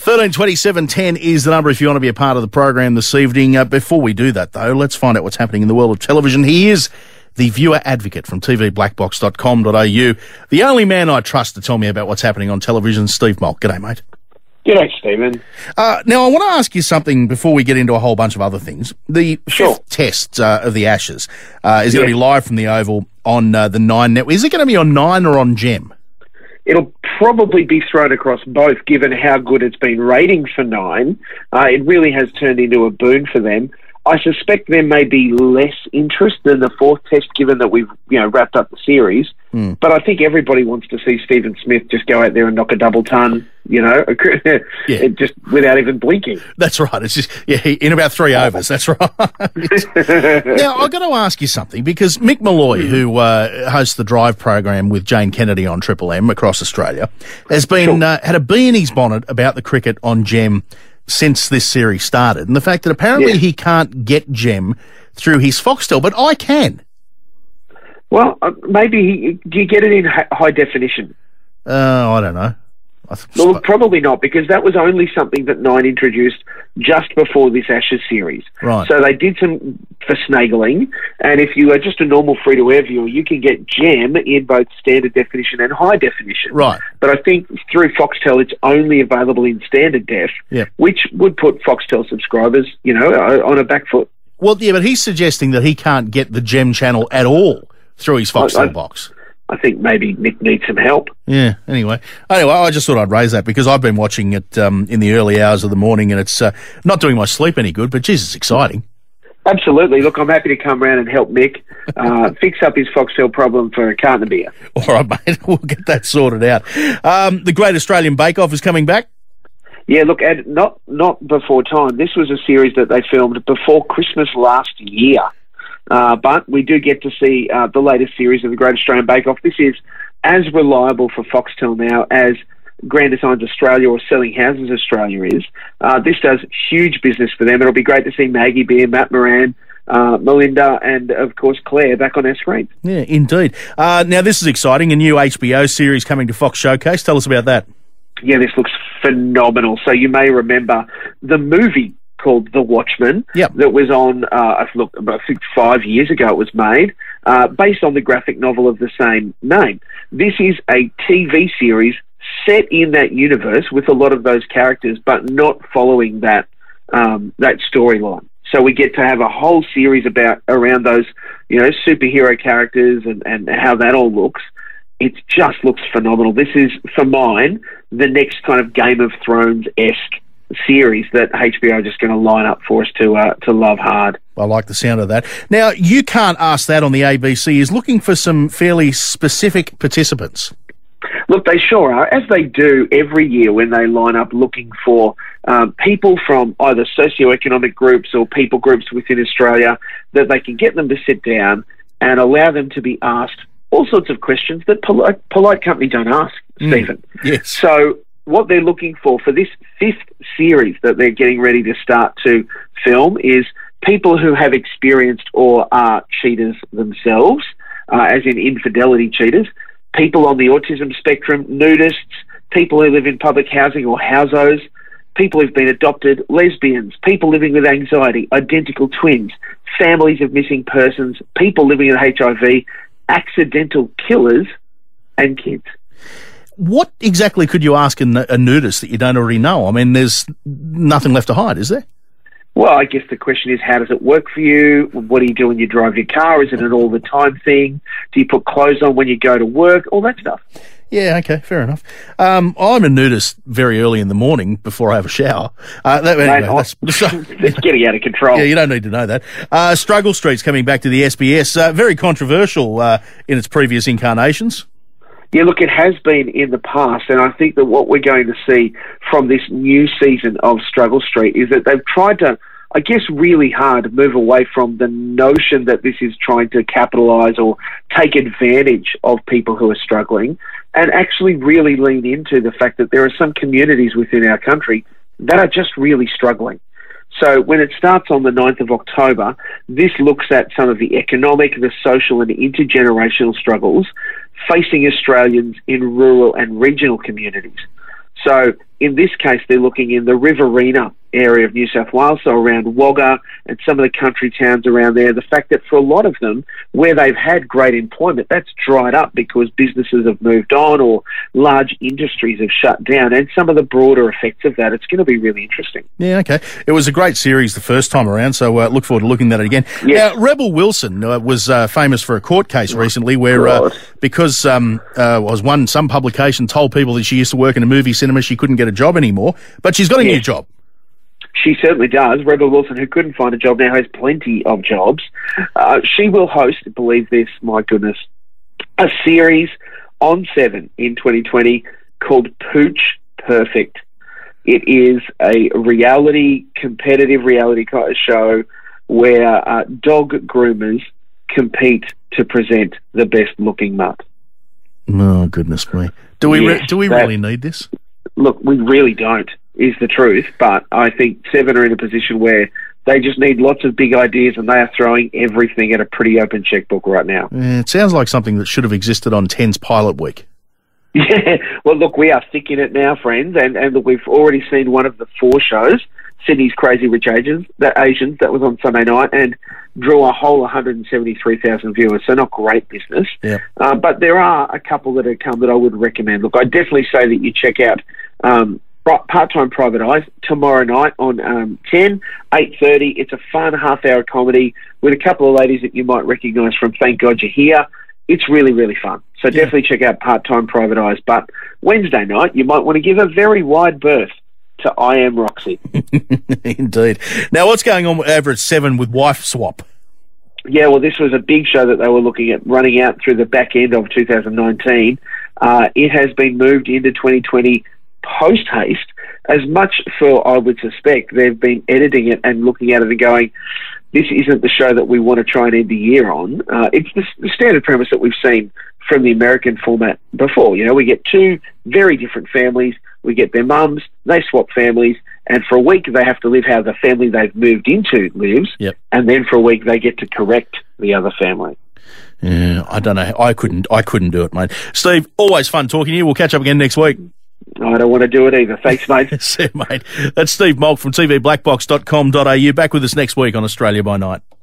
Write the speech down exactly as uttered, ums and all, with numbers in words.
thirteen twenty-seven ten is the number if you want to be a part of the program this evening. Uh, before we do that, though, let's find out what's happening in the world of television. He is the viewer advocate from t v black box dot com dot a u. The only man I trust to tell me about what's happening on television, Steve Molk. G'day, mate. G'day, Stephen. Uh, now, I want to ask you something before we get into a whole bunch of other things. The Sure. fifth test uh, of the Ashes uh, is Yeah. going to be live from the Oval on uh, the Nine Network. Is it going to be on Nine or on Gem? It'll probably be thrown across both, given how good it's been rating for Nine. Uh, it really has turned into a boon for them. I suspect there may be less interest than the fourth test, given that we've you know wrapped up the series. Mm. But I think everybody wants to see Stephen Smith just go out there and knock a double ton, you know, Yeah. just without even blinking. That's right. It's just yeah, in about three overs. That's right. Now, I've got to ask you something, because Mick Malloy, Mm. who uh, hosts the Drive program with Jane Kennedy on Triple M across Australia, has been Sure. uh, had a bee in his bonnet about the cricket on Gem since this series started, and the fact that apparently Yeah. he can't get Gem through his Foxtel, but I can. Well, uh, maybe he, do you get it in hi- high definition? Uh, I don't know. I th- Well, probably not, because that was only something that Nine introduced just before this Ashes series. Right. So they did some for snagling, and if you are just a normal free-to-air viewer, you can get Gem in both standard definition and high definition. Right. But I think through Foxtel, it's only available in standard def, Yeah. which would put Foxtel subscribers, you know, uh, on a back foot. Well, yeah, but he's suggesting that he can't get the Gem channel at all through his Foxtel I- I- box. I think maybe Nick needs some help. Yeah, anyway. Anyway, I just thought I'd raise that because I've been watching it um, in the early hours of the morning, and it's uh, not doing my sleep any good, but geez, it's exciting. Absolutely. Look, I'm happy to come around and help Mick uh, fix up his Foxtel problem for a carton of beer. All right, mate, we'll get that sorted out. Um, the Great Australian Bake Off is coming back. Yeah, look, Ed, not not before time. This was a series that they filmed before Christmas last year. Uh, but we do get to see uh, the latest series of the Great Australian Bake Off. This is as reliable for Foxtel now as Grand Designs Australia or Selling Houses Australia is. Uh, this does huge business for them. It'll be great to see Maggie Beer, Matt Moran, uh, Melinda, and, of course, Claire back on our screen. Yeah, indeed. Uh, now, this is exciting. A new H B O series coming to Fox Showcase. Tell us about that. Yeah, this looks phenomenal. So you may remember the movie called The Watchmen. Yep. That was on, uh, look, I think five years ago it was made, uh, based on the graphic novel of the same name. This is a T V series set in that universe with a lot of those characters, but not following that um, that storyline. So we get to have a whole series about around those, you know, superhero characters and, and how that all looks. It just looks phenomenal. This is, for mine, the next kind of Game of Thrones-esque series that H B O are just going to line up for us to uh, to love hard. I like the sound of that. Now, You Can't Ask That on the A B C is looking for some fairly specific participants. Look, they sure are, as they do every year when they line up looking for um, people from either socioeconomic groups or people groups within Australia, that they can get them to sit down and allow them to be asked all sorts of questions that polite, polite company don't ask, Mm, Stephen. yes. So what they're looking for for this fifth series that they're getting ready to start to film is people who have experienced or are cheaters themselves, uh, as in infidelity cheaters, people on the autism spectrum, nudists, people who live in public housing or housos, people who've been adopted, lesbians, people living with anxiety, identical twins, families of missing persons, people living with H I V, accidental killers, and kids. What exactly could you ask a, a nudist that you don't already know? I mean, there's nothing left to hide, is there? Well, I guess the question is, how does it work for you? What do you do when you drive your car? Is it an all-the-time thing? Do you put clothes on when you go to work? All that stuff. Yeah, okay, fair enough. Um, I'm a nudist very early in the morning before I have a shower. Uh, that, anyway, Mate, that's, it's getting out of control. yeah, you don't need to know that. Uh, Struggle Street's coming back to the S B S. Uh, very controversial uh, in its previous incarnations. Yeah, look, it has been in the past, and I think that what we're going to see from this new season of Struggle Street is that they've tried to, I guess, really hard move away from the notion that this is trying to capitalise or take advantage of people who are struggling, and actually really lean into the fact that there are some communities within our country that are just really struggling. So when it starts on the ninth of October, this looks at some of the economic, the social and intergenerational struggles facing Australians in rural and regional communities. So in this case, they're looking in the Riverina area of New South Wales, so around Wagga and some of the country towns around there. The fact that for a lot of them, where they've had great employment, that's dried up because businesses have moved on or large industries have shut down, and some of the broader effects of that. It's going to be really interesting. Yeah, okay. It was a great series the first time around, so uh, look forward to looking at it again. Yes. Now, Rebel Wilson uh, was uh, famous for a court case recently where, uh, because um, uh, was one some publication told people that she used to work in a movie cinema, she couldn't get a job anymore, but she's got a yes. new job. She certainly does. Rebel Wilson, who couldn't find a job, now has plenty of jobs. Uh, she will host, believe this, my goodness, a series on Seven in twenty twenty called Pooch Perfect. It is a reality, competitive reality kind of show where uh, dog groomers compete to present the best-looking mutt. Oh, goodness me. Do we, yes, re- do we that, really need this? Look, we really don't, is the truth, but I think Seven are in a position where they just need lots of big ideas, and they are throwing everything at a pretty open checkbook right now. Yeah, it sounds like something that should have existed on Ten's Pilot Week. Yeah, well, look, we are thick in it now, friends, and, and look, we've already seen one of the four shows, Sydney's Crazy Rich Asians, that Asians, that was on Sunday night, and drew a whole one hundred seventy-three thousand viewers, so not great business. Yeah. Uh, but there are a couple that have come that I would recommend. Look, I'd definitely say that you check out um, Part-Time Private Eyes tomorrow night on um, ten, eight thirty. It's a fun half-hour comedy with a couple of ladies that you might recognise from Thank God You're Here. It's really, really fun. So yeah. definitely check out Part-Time Private Eyes. But Wednesday night, you might want to give a very wide berth to I Am Roxy. Indeed. Now, what's going on over at Seven with Wife Swap? Yeah, well, this was a big show that they were looking at running out through the back end of two thousand nineteen. Uh, it has been moved into twenty twenty post-haste, as much for, I would suspect, they've been editing it and looking at it and going, this isn't the show that we want to try and end the year on. Uh, it's the, the standard premise that we've seen from the American format before. You know, we get two very different families, we get their mums, they swap families, and for a week they have to live how the family they've moved into lives, yep. and then for a week they get to correct the other family. Yeah, I don't know. I couldn't. I couldn't do it, mate. Steve, always fun talking to you. We'll catch up again next week. I don't want to do it either. Thanks, mate. See you, mate. That's Steve Molk from T V black box dot com dot a u. Back with us next week on Australia by Night.